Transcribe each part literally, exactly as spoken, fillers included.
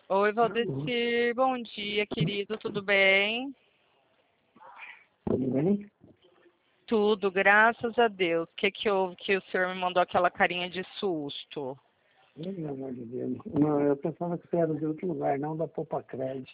Oi, Valdecir, bom dia, querido, tudo bem? Tudo bem? Tudo, graças a Deus. O que que houve que o senhor me mandou aquela carinha de susto? Ai, Pelo amor de Deus. Não, eu pensava que você era de outro lugar, não da Poupa Crédito.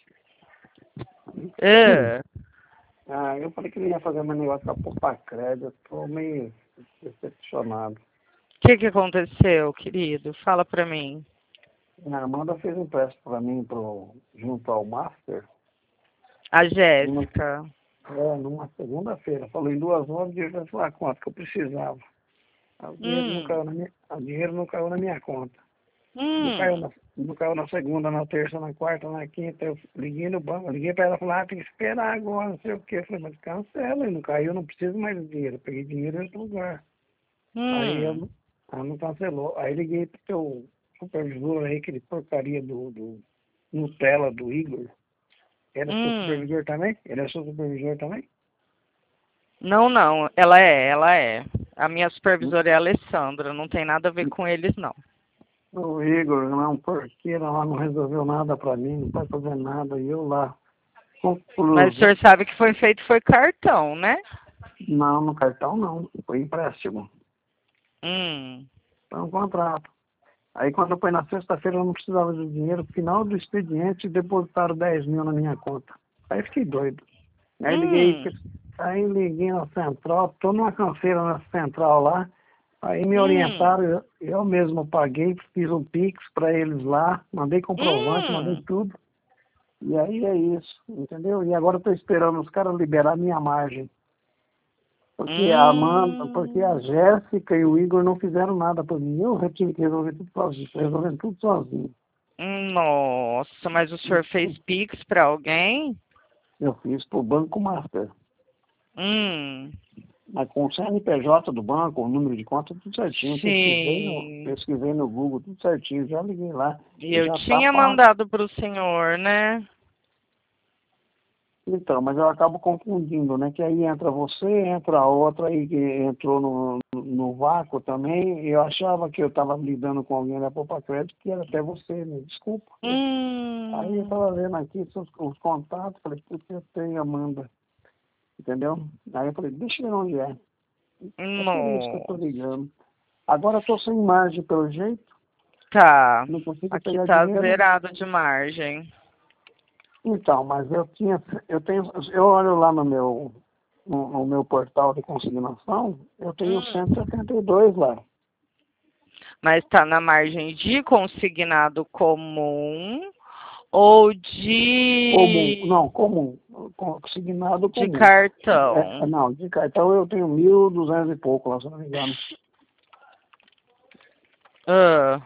É. Ah, eu falei que ele ia fazer meu negócio com a Poupa Crédito. Estou meio decepcionado. O que que aconteceu, querido? Fala pra mim. A Amanda fez um empréstimo para mim pro, junto ao Master. A Numa, Jéssica. é, numa segunda-feira. Falou em duas horas e eu já falei a conta que eu precisava. O dinheiro não Hum, caiu na minha, o dinheiro não caiu na minha conta. Não caiu, hum, na, não caiu na segunda, na terça, na quarta, na quinta. Eu liguei no banco, liguei para ela e falei, ah, tem que esperar agora, não sei o quê. Eu falei, mas cancela, e não caiu, não preciso mais de dinheiro. Eu peguei dinheiro em outro lugar. Aí eu, hum, não- ela não cancelou. Aí liguei pro teu supervisor aí, aquele porcaria do, do Nutella do Igor. Ele é seu hum. supervisor também? Ele é seu supervisor também? Não, não, ela é, ela é. A minha supervisora é a Alessandra, não tem nada a ver com eles, não. O Igor, não, porqueira lá, não resolveu nada pra mim, não vai fazer nada. E eu lá, Mas o concluso. senhor sabe que foi feito foi cartão, né? Não, no cartão não, foi empréstimo. Hum, Foi um contrato. Aí quando foi na sexta-feira eu não precisava de dinheiro, no final do expediente depositaram dez mil na minha conta. Aí fiquei doido. Aí liguei, hum, aí liguei na central, tô numa canseira na central lá, aí me hum, orientaram, eu, eu mesmo paguei, fiz um Pix para eles lá, mandei comprovante, mandei hum. tudo. E aí é isso, entendeu? E agora eu tô esperando os caras liberar minha margem. Porque a Amanda, porque a Hum, Jéssica e o Igor não fizeram nada por mim. Eu tive que resolver tudo sozinho, tô resolvendo tudo sozinho. nossa, mas o senhor fez Pix para alguém? Eu fiz pro Banco Master. Hum, Mas com o C N P J do banco, o número de conta, tudo certinho. Pesquisei no, sim. pesquisei no Google, tudo certinho. Já liguei lá. E E eu já tá tinha pago. mandado para o senhor, né? Então, mas eu acabo confundindo, né? Que aí entra você, entra a outra aí que entrou no, no, no vácuo também. E eu achava que eu estava lidando com alguém da Poupa Crédito, que era até você, né? Desculpa. Aí eu Hum, estava vendo aqui os, os contatos, falei, putz, eu tenho Amanda, entendeu? Aí eu falei, deixa eu ver onde é. É por isso que eu estou nossa. ligando. Agora eu estou sem margem pelo jeito, Tá. não consigo Aqui pegar tá dinheiro. zerado de margem. Então, mas eu tinha, eu tenho, eu olho lá no meu, no, no meu portal de consignação, eu tenho cento e Hum. setenta e dois lá. Mas tá na margem de consignado comum ou Comum, de não, comum, consignado de comum. É, cartão? não, de cartão eu tenho mil e duzentos e pouco lá, se não me engano. Ah.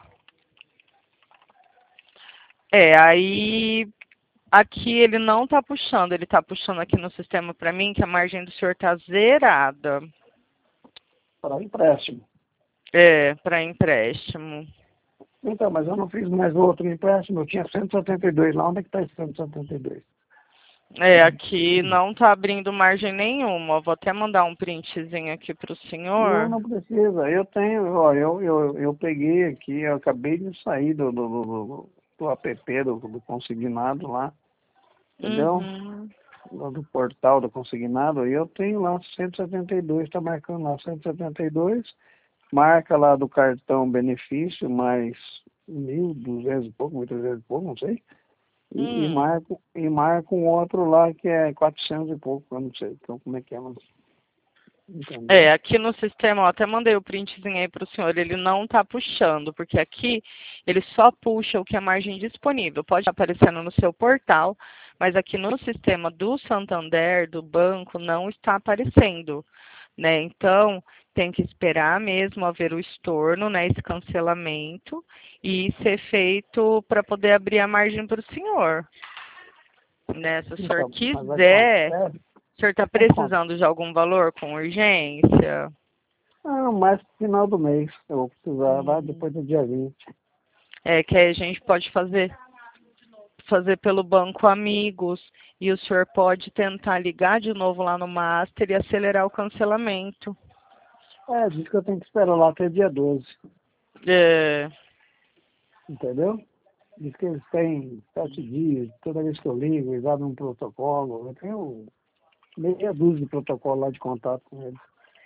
É, aí aqui ele não tá puxando, ele tá puxando aqui no sistema para mim que a margem do senhor tá zerada. Para empréstimo. É, para empréstimo. Então, mas eu não fiz mais outro empréstimo, eu tinha cento e setenta e dois lá, onde é que está esse cento e setenta e dois? É, aqui não tá abrindo margem nenhuma. Eu vou até mandar um printzinho aqui pro Não, senhor. não precisa. Eu tenho, ó, eu, eu, eu peguei aqui, eu acabei de sair do, do, do, do, do app do, do consignado lá, entendeu? Uhum. Do, do portal do consignado, e eu tenho lá cento e setenta e dois, está marcando lá cento e setenta e dois, marca lá do cartão benefício, mais mil, duzentos e pouco, mil e trezentos e pouco, não sei, e, e, Hum. marco, e marco um outro lá que é quatrocentos e pouco, eu não sei, então como é que é, mas, entendeu? É, aqui no sistema, eu até mandei o printzinho aí para o senhor, ele não está puxando, porque aqui ele só puxa o que é margem disponível. Pode estar aparecendo no seu portal, mas aqui no sistema do Santander, do banco, não está aparecendo, né? Então, tem que esperar mesmo haver o estorno, né, esse cancelamento, e ser feito para poder abrir a margem para o senhor, né? Se o senhor Então, mas quiser, acontece, o senhor está acontece. precisando de algum valor com urgência? Ah, mais pro final do mês, eu vou precisar, vai Hum. depois do dia vinte. É que aí a gente pode fazer, fazer pelo Banco Amigos e o senhor pode tentar ligar de novo lá no Master e acelerar o cancelamento. É, diz que eu tenho que esperar lá até dia doze, É, entendeu? Diz que eles têm sete dias, toda vez que eu ligo, eles abrem um protocolo. Eu tenho meia dúzia de protocolo lá de contato com eles.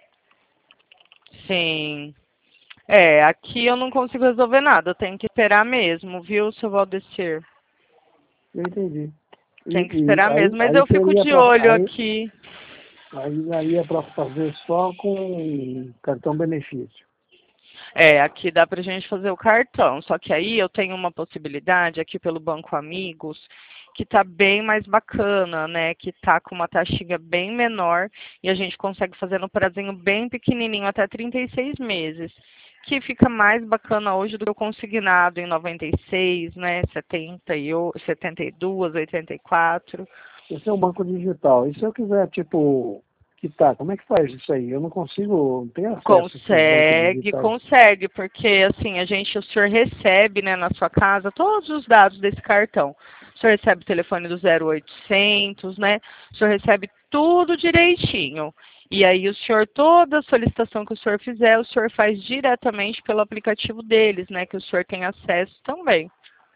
Sim. É, aqui eu não consigo resolver nada, eu tenho que esperar mesmo, viu, seu Valdecir? Eu entendi. E, Tem que e esperar aí, mesmo, mas aí eu fico seria de para olho aí, aqui. aí daria para fazer só com cartão benefício. É, aqui dá pra gente fazer o cartão, só que aí eu tenho uma possibilidade aqui pelo Banco Amigos, que tá bem mais bacana, né? Que tá com uma taxinha bem menor e a gente consegue fazer no prazinho bem pequenininho, até trinta e seis meses. Que fica mais bacana hoje do que o consignado em noventa e seis, né? setenta e oito, setenta e dois, oitenta e quatro. Esse é um banco digital. E se eu quiser, tipo, quitar, como é que faz isso aí? Eu não consigo, não tenho acesso a esses bancos Consegue, digitais. consegue, porque assim, a gente, o senhor recebe, né, na sua casa todos os dados desse cartão. O senhor recebe o telefone do zero oitocentos, né? O senhor recebe tudo direitinho. E aí o senhor, toda solicitação que o senhor fizer, o senhor faz diretamente pelo aplicativo deles, né, que o senhor tem acesso também.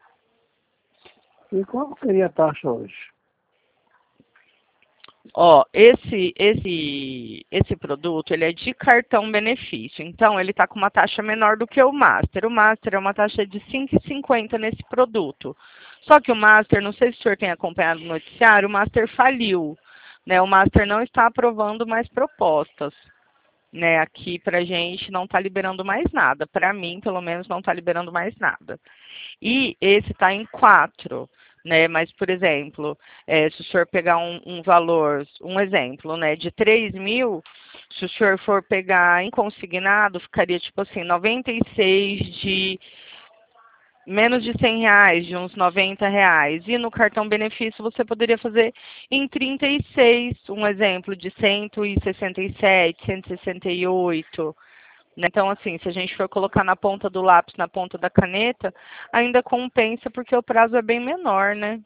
E qual seria a taxa hoje? Ó, esse, esse, esse produto, ele é de cartão benefício, então ele está com uma taxa menor do que o Master. O Master é uma taxa de cinco e cinquenta nesse produto. Só que o Master, não sei se o senhor tem acompanhado o noticiário, o Master faliu, né? O Master não está aprovando mais propostas, né? Aqui pra gente não está liberando mais nada. Para mim, pelo menos, não está liberando mais nada. E esse está em quatro, né? Mas, por exemplo, é, se o senhor pegar um, um valor, um exemplo, né, de três mil, se o senhor for pegar em consignado, ficaria tipo assim, noventa e seis de menos de cem reais, de uns noventa reais. E no cartão benefício você poderia fazer em trinta e seis, um exemplo de cento e sessenta e sete, cento e sessenta e oito. Então, assim, se a gente for colocar na ponta do lápis, na ponta da caneta, ainda compensa porque o prazo é bem menor, né?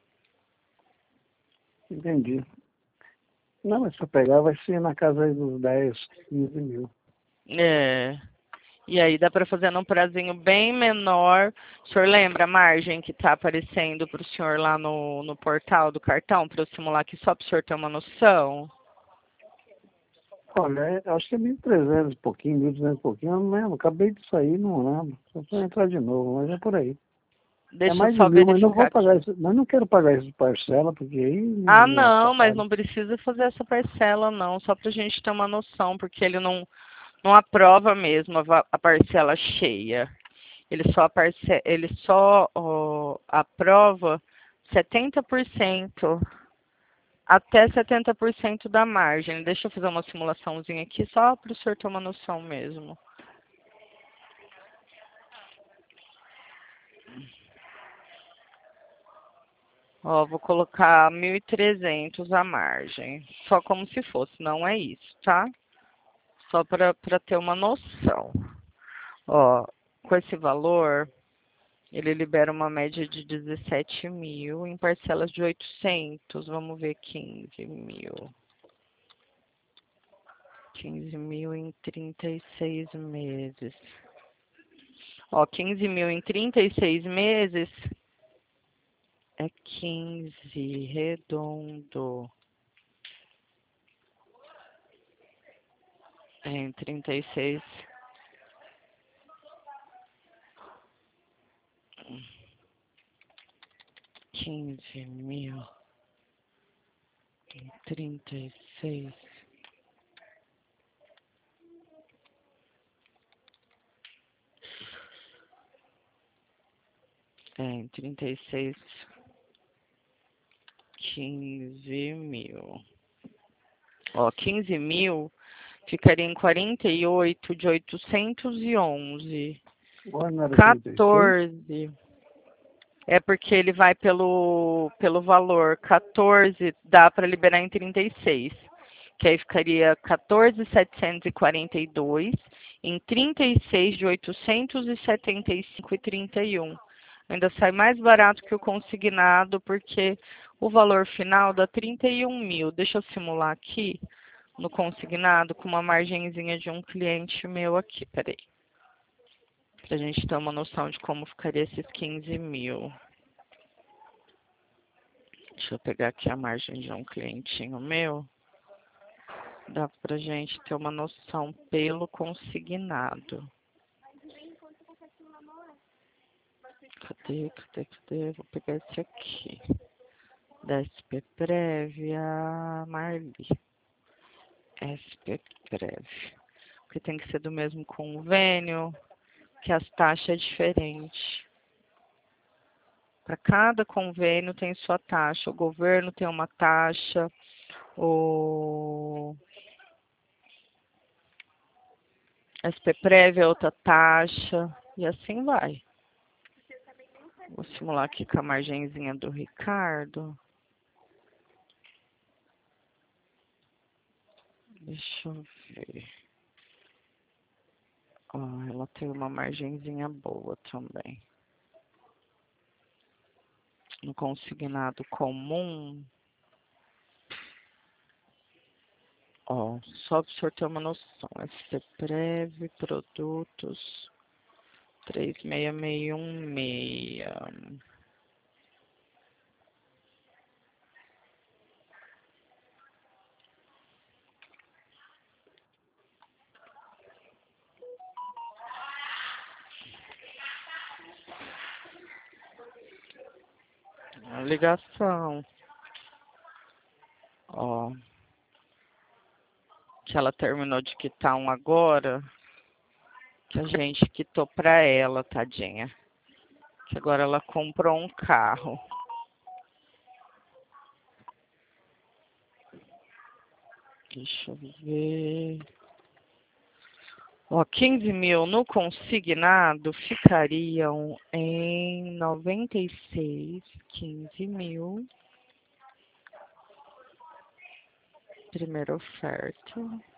Entendi. Não, mas se eu pegar vai ser na casa aí dos dez, quinze mil. É. E aí dá para fazer num prazinho bem menor. O senhor lembra a margem que está aparecendo para o senhor lá no, no portal do cartão, para eu simular aqui só para o senhor ter uma noção? Olha, é- acho que é mil e trezentos e pouquinho, mil e duzentos e pouquinho, eu não lembro. Acabei de sair, não lembro. Só para entrar de novo, mas é por aí. É Deixa eu mais de só mil, mas não vou verificar pagar aqui. isso, mas não quero pagar isso de parcela, porque aí não, Ah, não não, mas atrapalha. não precisa fazer essa parcela, não, só para a gente ter uma noção, porque ele não, não aprova mesmo a, va- a parcela cheia. Ele só, parce... ele só ó, aprova setenta por cento, até setenta por cento da margem. Deixa eu fazer uma simulaçãozinha aqui, só para o senhor ter uma noção mesmo. Ó, vou colocar mil e trezentos a margem, só como se fosse, não é isso, tá? Só para para ter uma noção. Ó, com esse valor, ele libera uma média de dezessete mil em parcelas de oitocentos. Vamos ver, quinze mil. quinze mil em trinta e seis meses. Ó, quinze mil em trinta e seis meses é quinze redondo. É, em trinta e seis. quinze mil em trinta e seis. É, em trinta e seis, quinze mil. Ó, quinze mil ficaria em quarenta e oito de oitocentos e onze. Agora não era trinta e seis? quatorze. É porque ele vai pelo, pelo valor. quatorze dá para liberar em trinta e seis. Que aí ficaria quatorze mil setecentos e quarenta e dois em trinta e seis de oitocentos e setenta e cinco e trinta e um. Ainda sai mais barato que o consignado, porque o valor final dá trinta e um mil. Deixa eu simular aqui no consignado com uma margenzinha de um cliente meu aqui. Peraí. Pra gente ter uma noção de como ficaria esses quinze mil. Deixa eu pegar aqui a margem de um clientinho meu. Dá pra gente ter uma noção pelo consignado. Cadê, cadê, cadê? Vou pegar esse aqui. Da S P Prévia, Marli. S P Prévia. Porque tem que ser do mesmo convênio, que as taxas é diferente. Para cada convênio tem sua taxa. O governo tem uma taxa, o S P Prévia é outra taxa, e assim vai. Vou simular aqui com a margenzinha do Ricardo. Deixa eu ver. Ó, ela tem uma margenzinha boa também. No consignado comum, ó, só para o senhor ter uma noção. S P Prévia, produtos, três seis seis um seis. A ligação, ó, que ela terminou de quitar um agora, que a gente quitou pra ela, tadinha. Que agora ela comprou um carro. Deixa eu ver. Ó, quinze mil no consignado ficariam em noventa e seis, quinze mil. Primeira oferta.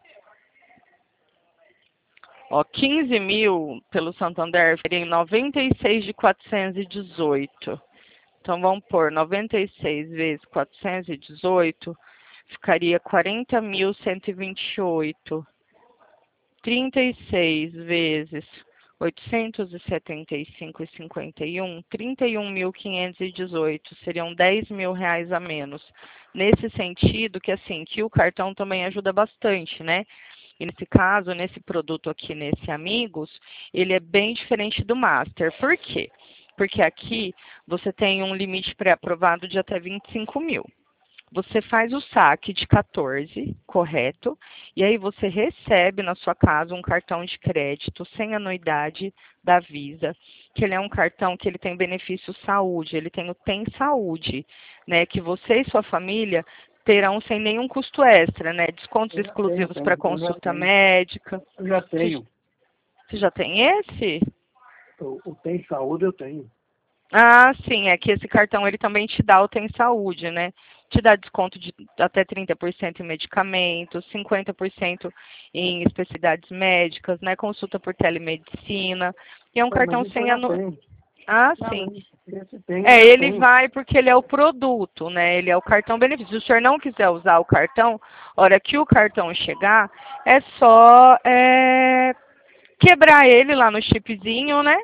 Ó, quinze mil pelo Santander ficaria em noventa e seis de quatrocentos e dezoito. Então vamos pôr noventa e seis vezes quatrocentos e dezoito, ficaria quarenta mil cento e vinte e oito. trinta e seis vezes oitocentos e setenta e cinco vírgula cinquenta e um, trinta e um mil quinhentos e dezoito, seriam dez mil reais a menos. Nesse sentido, que assim, que o cartão também ajuda bastante, né? E nesse caso, nesse produto aqui, nesse Amigos, ele é bem diferente do Master. Por quê? Porque aqui você tem um limite pré-aprovado de até vinte e cinco mil. Você faz o saque de quatorze, correto? E aí você recebe na sua casa um cartão de crédito sem anuidade da Visa, que ele é um cartão que ele tem benefício saúde, ele tem o Tem Saúde, né? Que você e sua família terão sem nenhum custo extra, né? Descontos exclusivos para consulta médica. Eu já tenho. Você já tem esse? O, o Tem Saúde eu tenho. Ah, sim, é que esse cartão ele também te dá o Tem Saúde, né? Te dá desconto de até trinta por cento em medicamentos, cinquenta por cento em especialidades médicas, né? Consulta por telemedicina. E é um Pô, cartão sem anu... Ah, Não, sim. esse tem, É, ele tem. vai porque ele é o produto, né? Ele é o cartão benefício. Se o senhor não quiser usar o cartão, a hora que o cartão chegar, é só é, quebrar ele lá no chipzinho, né?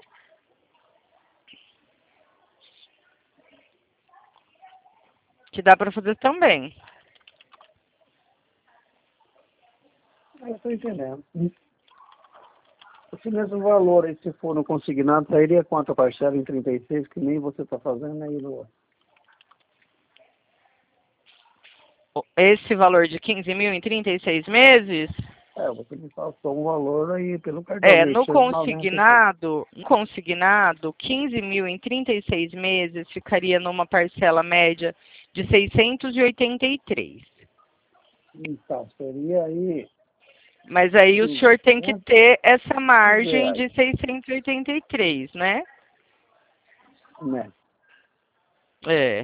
Que dá para fazer também. Eu estou entendendo. Esse mesmo valor aí, se for no consignado, sairia quanto a parcela em trinta e seis, que nem você está fazendo aí no... Esse valor de quinze mil em trinta e seis meses? É, você me passou um valor aí pelo cartão. É, no mil e noventa e seis. consignado, no consignado, quinze mil em trinta e seis meses ficaria numa parcela média de seiscentos e oitenta e três. Então, seria aí... Mas aí o senhor tem que ter essa margem reais, de seiscentos e oitenta e três, né? né? É.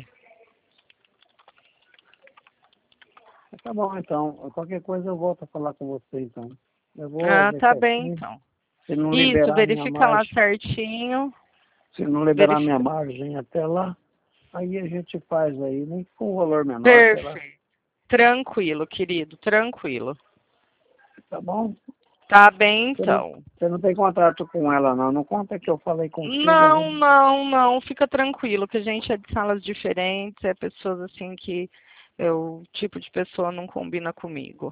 Tá bom, então. Qualquer coisa eu volto a falar com você, então. Eu vou Ah, ver tá bem, certinho. então. Se não Isso, liberar a minha verifica lá margem, certinho. se não liberar a minha Verifica. margem até lá, aí a gente faz aí, nem com um valor menor, sei lá. Perfeito. Tranquilo, querido, tranquilo. Tá bom? Tá bem, Você não, então. você não tem contrato com ela, não. Não conta que eu falei contigo, Não, né? não, não. Fica tranquilo, que a gente é de salas diferentes, é pessoas assim que eu, o tipo de pessoa não combina comigo.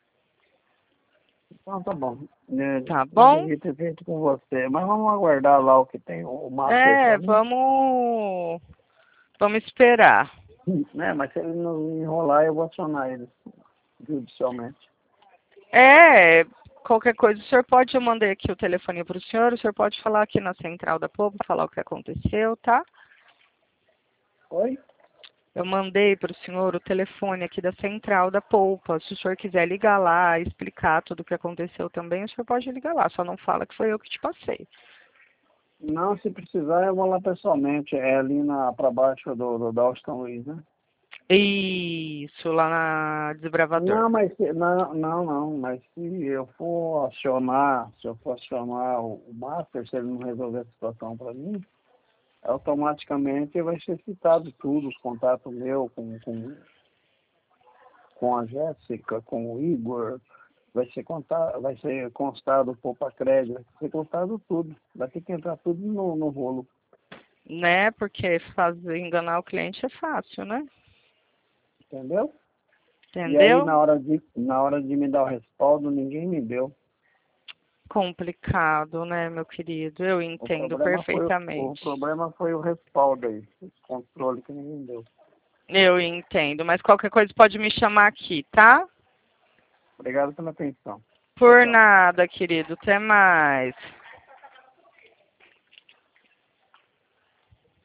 Então tá bom. É, Tá eu bom? devia ter feito com você. Mas vamos aguardar lá o que tem o Master É, pra mim. vamos, vamos esperar. Né? Mas se ele nos enrolar, eu vou acionar ele judicialmente. É, qualquer coisa, o senhor pode, eu mandei aqui o telefone para o senhor, o senhor pode falar aqui na central da Poupa, falar o que aconteceu, tá? Oi? Eu mandei para o senhor o telefone aqui da central da Poupa. Se o senhor quiser ligar lá, explicar tudo o que aconteceu também, o senhor pode ligar lá. Só não fala que foi eu que te passei. Não, se precisar, eu vou lá pessoalmente. É ali na, pra baixo do, do Dalston Luiz, né? Isso, lá na Desbravador. Não, mas se- não, não, não, mas se eu for acionar, se eu for acionar o, o Master, se ele não resolver a situação para mim, automaticamente vai ser citado tudo, os contatos meus com, com, com a Jéssica, com o Igor, vai ser contado, vai ser constado o Poupa Crédito, vai ser constado tudo, vai ter que entrar tudo no, no rolo, Né? Porque fazer, enganar o cliente é fácil, né? entendeu? E aí Entendeu? na hora de, na hora de me dar o respaldo, ninguém me deu. Complicado, né, meu querido? Eu O entendo problema foi, o perfeitamente. problema foi o respaldo aí, o controle que ninguém deu. Eu entendo, mas qualquer coisa pode me chamar aqui, tá? Obrigado pela atenção. Tchau, Por tchau. nada, querido. Até mais.